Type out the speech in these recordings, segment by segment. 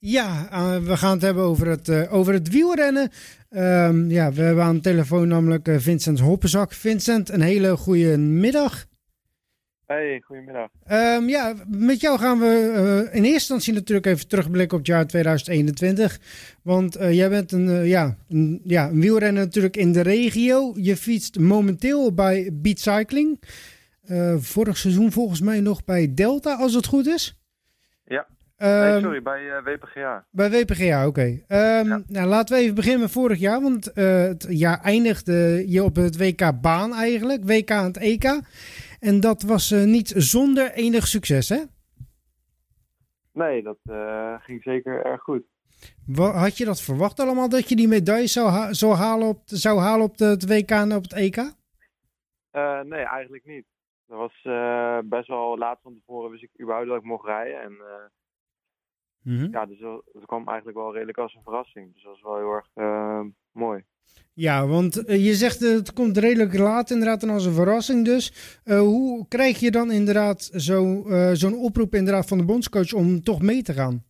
Ja, we gaan het hebben over het wielrennen. We hebben aan de telefoon namelijk Vincent Hoppenzak. Vincent, een hele goede middag. Hey, goedemiddag. Met jou gaan we in eerste instantie natuurlijk even terugblikken op het jaar 2021. Want jij bent een wielrenner natuurlijk in de regio. Je fietst momenteel bij Beat Cycling. Vorig seizoen volgens mij nog bij Delta, als het goed is. Ja. Bij WPGA. Bij WPGA, oké. Nou, laten we even beginnen met vorig jaar. Want het jaar eindigde je op het WK baan eigenlijk. WK en het EK. En dat was niet zonder enig succes, hè? Nee, dat ging zeker erg goed. Had je dat verwacht allemaal, dat je die medailles zou halen op het WK en op het EK? Nee, eigenlijk niet. Dat was best wel laat van tevoren, wist ik überhaupt dat ik mocht rijden. En dus dat kwam eigenlijk wel redelijk als een verrassing. Dus dat was wel heel erg mooi. Ja, want je zegt het komt redelijk laat inderdaad en als een verrassing dus. Hoe krijg je dan inderdaad zo'n oproep inderdaad van de bondscoach om toch mee te gaan?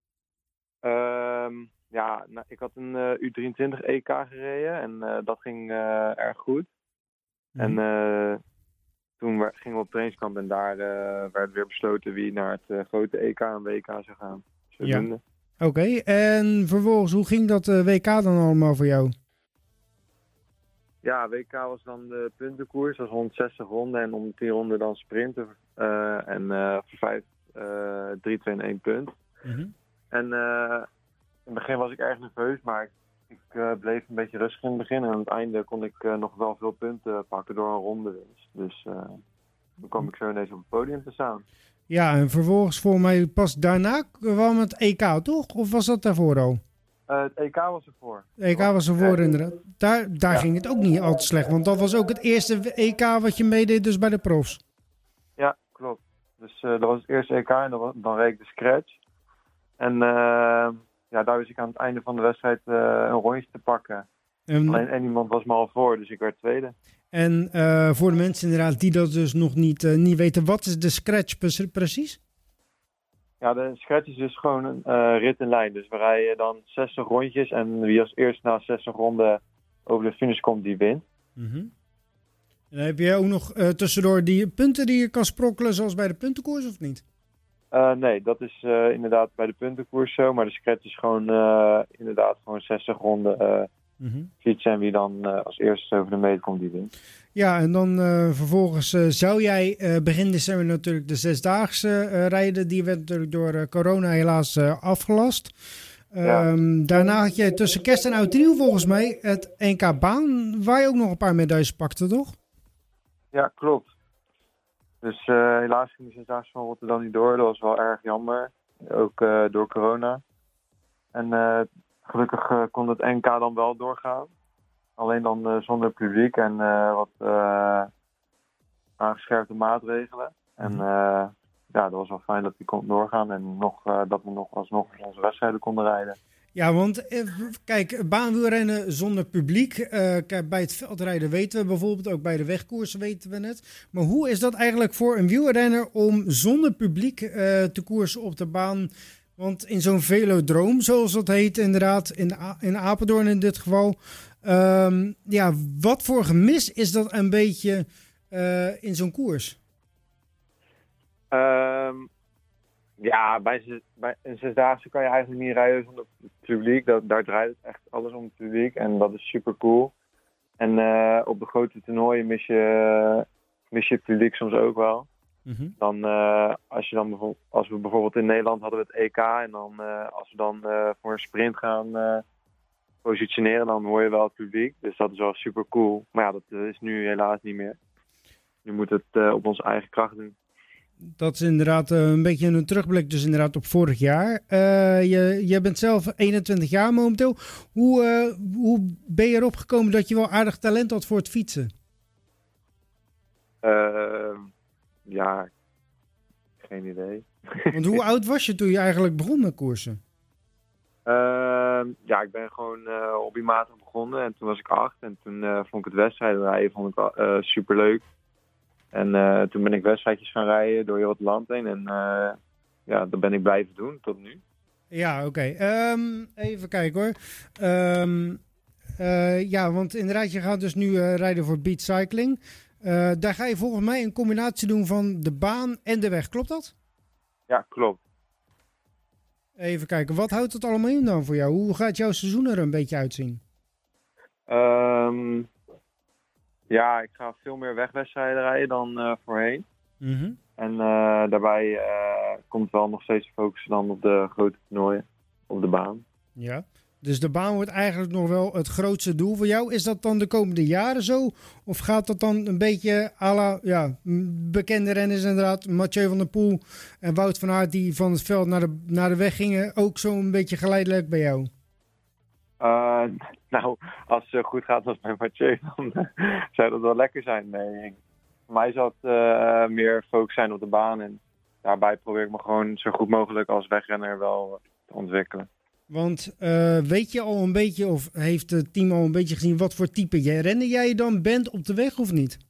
Ik had een U23 EK gereden en dat ging erg goed. En toen gingen we op trainingskamp en daar werd weer besloten wie naar het grote EK en WK zou gaan. Ja. Oké, en vervolgens, hoe ging dat WK dan allemaal voor jou? Ja, WK was dan de puntenkoers. Dat was 160 ronden en om 10 ronden dan sprinten. Voor 5, 3, 2 en 1 punt. En in het begin was ik erg nerveus, maar ik bleef een beetje rustig in het begin. En aan het einde kon ik nog wel veel punten pakken door een ronde winst. Dus dan kwam ik zo ineens op het podium te staan. Ja, en vervolgens voor mij pas daarna kwam het EK, toch? Of was dat daarvoor al? Het EK was ervoor. Het EK was ervoor, inderdaad. Daar ging het ook niet al te slecht. Want dat was ook het eerste EK wat je meedeed dus bij de profs. Ja, klopt. Dus dat was het eerste EK en dan reed ik de scratch. En daar wist ik aan het einde van de wedstrijd een rondje te pakken. Alleen één iemand was me al voor, dus ik werd tweede. En voor de mensen inderdaad die dat dus nog niet weten, wat is de scratch precies? Ja, de scratch is dus gewoon een rit in lijn. Dus we rijden dan 60 rondjes en wie als eerste na 60 ronden over de finish komt, die wint. En heb je ook nog tussendoor die punten die je kan sprokkelen zoals bij de puntenkoers of niet? Nee, dat is inderdaad bij de puntenkoers zo. Maar de scratch is gewoon inderdaad gewoon 60 ronden fietsen en wie dan als eerste over de meet komt, die wint. Ja, en dan vervolgens zou jij begin december natuurlijk de zesdaagse rijden. Die werd natuurlijk door corona helaas afgelast. Daarna had je tussen kerst en oud en nieuw volgens mij het NK baan, waar je ook nog een paar medailles pakte, toch? Ja, klopt. Dus helaas ging de zesdaagse van Rotterdam niet door. Dat was wel erg jammer. Ook door corona. En gelukkig kon het NK dan wel doorgaan. Alleen dan zonder publiek en wat aangescherpte maatregelen. En dat was wel fijn dat die kon doorgaan. En dat we nog alsnog onze wedstrijden konden rijden. Ja, want kijk, baanwielrennen zonder publiek. Bij het veldrijden weten we bijvoorbeeld, ook bij de wegkoersen weten we het. Maar hoe is dat eigenlijk voor een wielrenner om zonder publiek te koersen op de baan? Want in zo'n velodroom, zoals dat heet inderdaad, in Apeldoorn in dit geval. Wat voor gemis is dat een beetje in zo'n koers? Bij een zesdaagse kan je eigenlijk niet rijden zonder publiek. Daar draait het echt alles om het publiek en dat is super cool. En op de grote toernooien mis je het publiek soms ook wel. Dan, als we bijvoorbeeld in Nederland hadden we het EK en dan als we dan voor een sprint gaan positioneren, dan hoor je wel het publiek. Dus dat is wel super cool. Maar ja, dat is nu helaas niet meer. Nu moet het op onze eigen kracht doen. Dat is inderdaad een beetje een terugblik dus inderdaad op vorig jaar. Je bent zelf 21 jaar momenteel. Hoe ben je erop gekomen dat je wel aardig talent had voor het fietsen? Geen idee. Want hoe oud was je toen je eigenlijk begon met koersen? Ik ben gewoon hobbymatig begonnen en toen was ik 8 en toen vond ik het wedstrijden rijden superleuk. En toen ben ik wedstrijdjes gaan rijden door heel het land heen en dat ben ik blijven doen tot nu. Ja, oké. Even kijken hoor. Ja, want inderdaad, je gaat dus nu rijden voor Beat Cycling. Daar ga je volgens mij een combinatie doen van de baan en de weg. Klopt dat? Ja, klopt. Even kijken, wat houdt het allemaal in dan voor jou? Hoe gaat jouw seizoen er een beetje uitzien? Ja, ik ga veel meer wegwedstrijden rijden dan voorheen. Mhm. En daarbij komt wel nog steeds focussen dan op de grote toernooien, op de baan. Ja. Dus de baan wordt eigenlijk nog wel het grootste doel voor jou. Is dat dan de komende jaren zo? Of gaat dat dan een beetje à la bekende renners inderdaad, Mathieu van der Poel en Wout van Aert die van het veld naar de weg gingen, ook zo een beetje geleidelijk bij jou? Nou, als het goed gaat als bij Mathieu, dan zou dat wel lekker zijn. Nee, voor mij zal het meer focus zijn op de baan. En daarbij probeer ik me gewoon zo goed mogelijk als wegrenner wel te ontwikkelen. Want weet je al een beetje, of heeft het team al een beetje gezien wat voor type renner jij dan bent op de weg of niet?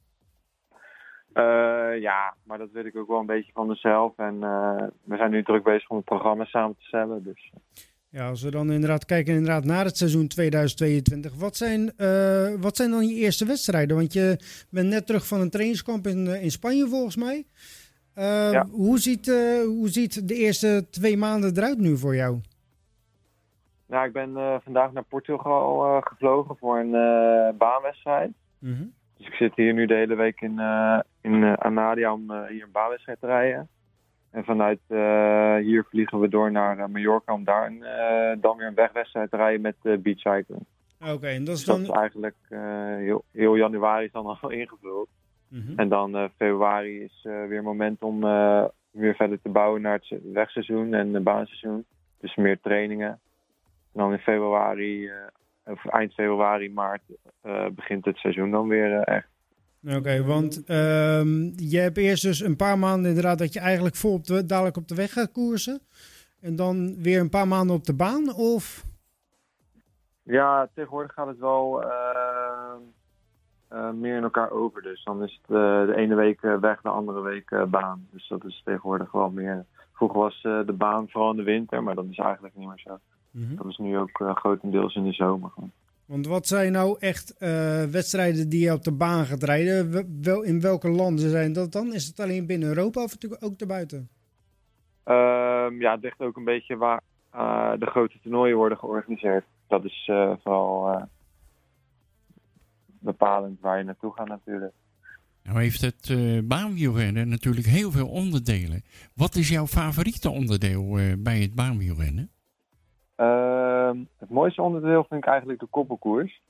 Ja, maar dat weet ik ook wel een beetje van mezelf. En we zijn nu druk bezig om het programma samen te stellen. Dus. Ja, als we dan inderdaad kijken naar het seizoen 2022. Wat zijn dan je eerste wedstrijden? Want je bent net terug van een trainingskamp in Spanje volgens mij. Ja. Hoe ziet de eerste 2 maanden eruit nu voor jou? Nou, ik ben vandaag naar Portugal gevlogen voor een baanwedstrijd. Mm-hmm. Dus ik zit hier nu de hele week in Anadia om hier een baanwedstrijd te rijden. En vanuit hier vliegen we door naar Mallorca om daar dan weer een wegwedstrijd te rijden met Beat Cycling. Oké, en dat is Dus dan... dat is eigenlijk heel januari is dan al ingevuld. Mm-hmm. En dan februari is weer een moment om weer verder te bouwen naar het wegseizoen en het baanseizoen. Dus meer trainingen. En dan in februari, of eind februari, maart begint het seizoen dan weer echt. Oké, want je hebt eerst dus een paar maanden inderdaad dat je eigenlijk vol dadelijk op de weg gaat koersen. En dan weer een paar maanden op de baan, of? Ja, tegenwoordig gaat het wel meer in elkaar over. Dus dan is het de ene week weg, de andere week baan. Dus dat is tegenwoordig wel meer. Vroeger was de baan vooral in de winter, maar dat is eigenlijk niet meer zo. Mm-hmm. Dat is nu ook grotendeels in de zomer. Want wat zijn nou echt wedstrijden die je op de baan gaat rijden? In welke landen zijn dat dan? Is het alleen binnen Europa of ook daarbuiten? Ja, het ligt ook een beetje waar de grote toernooien worden georganiseerd. Dat is vooral bepalend waar je naartoe gaat natuurlijk. Nou heeft het baanwielrennen natuurlijk heel veel onderdelen. Wat is jouw favoriete onderdeel bij het baanwielrennen? Het mooiste onderdeel vind ik eigenlijk de koppelkoers.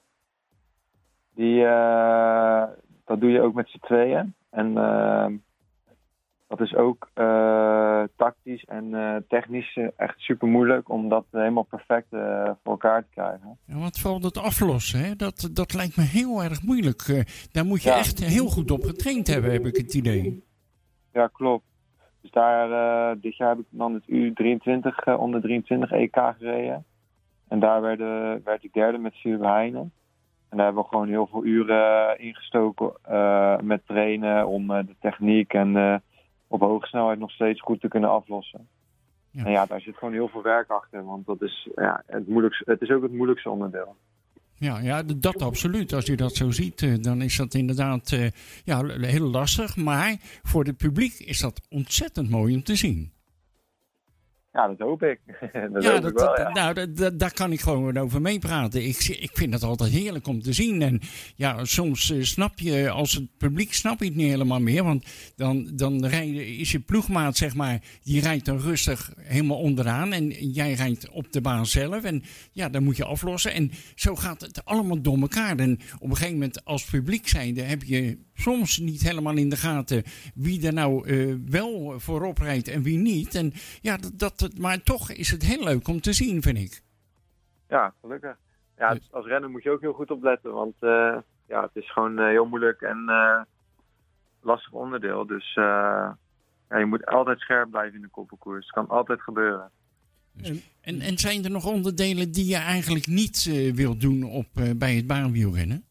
Dat doe je ook met z'n tweeën. En dat is ook tactisch en technisch echt super moeilijk om dat helemaal perfect voor elkaar te krijgen. Ja, wat valt het aflossen? Hè? Dat lijkt me heel erg moeilijk. Daar moet je echt heel goed op getraind hebben, heb ik het idee. Ja, klopt. Dus dit jaar heb ik dan het U23 onder 23 EK gereden. En daar werd ik derde met Philippe Heijnen. En daar hebben we gewoon heel veel uren ingestoken met trainen om de techniek en op hoge snelheid nog steeds goed te kunnen aflossen. Ja. En ja, daar zit gewoon heel veel werk achter, want dat is het is ook het moeilijkste onderdeel. Ja, dat absoluut. Als je dat zo ziet, dan is dat inderdaad heel lastig. Maar voor het publiek is dat ontzettend mooi om te zien. Ja, dat hoop ik. Hoop ik wel, ja. Nou, daar kan ik gewoon over meepraten. Ik vind het altijd heerlijk om te zien. En ja, soms snap je, als het publiek snap je het niet helemaal meer. Want dan is je ploegmaat, zeg maar, die rijdt dan rustig helemaal onderaan. En jij rijdt op de baan zelf. En ja, dan moet je aflossen. En zo gaat het allemaal door elkaar. En op een gegeven moment als publiek zijnde heb je soms niet helemaal in de gaten wie er nou wel voorop rijdt en wie niet. En ja, maar toch is het heel leuk om te zien, vind ik. Ja, gelukkig. Ja, als renner moet je ook heel goed opletten, want het is gewoon heel moeilijk en lastig onderdeel. Dus je moet altijd scherp blijven in de koppelkoers. Het kan altijd gebeuren. En zijn er nog onderdelen die je eigenlijk niet wilt doen bij het baanwielrennen?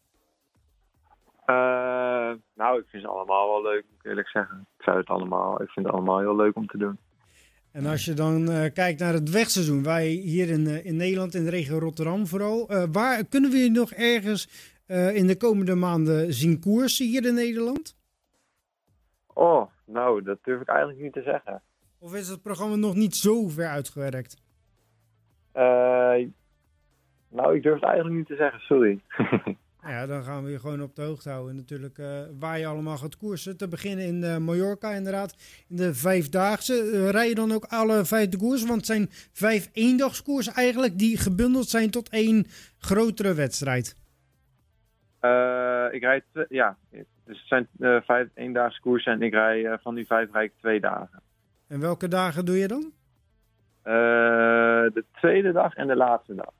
Nou, ik vind ze allemaal wel leuk, moet ik eerlijk zeggen. Ik vind het allemaal heel leuk om te doen. En als je dan kijkt naar het wegseizoen, wij hier in Nederland, in de regio Rotterdam vooral, waar kunnen we je nog ergens in de komende maanden zien koersen hier in Nederland? Oh, nou, dat durf ik eigenlijk niet te zeggen. Of is het programma nog niet zo ver uitgewerkt? Nou, ik durf het eigenlijk niet te zeggen, sorry. Ja, dan gaan we je gewoon op de hoogte houden. Natuurlijk waar je allemaal gaat koersen. Te beginnen in Mallorca inderdaad. In de 5-daagse. Rij je dan ook alle 5 de koersen? Want het zijn 5 eendagskoersen eigenlijk die gebundeld zijn tot 1 grotere wedstrijd. Ik rijd, ja. Dus het zijn 5 eendaagse koersen en ik rij van die 5 rijd ik 2 dagen. En welke dagen doe je dan? De tweede dag en de laatste dag.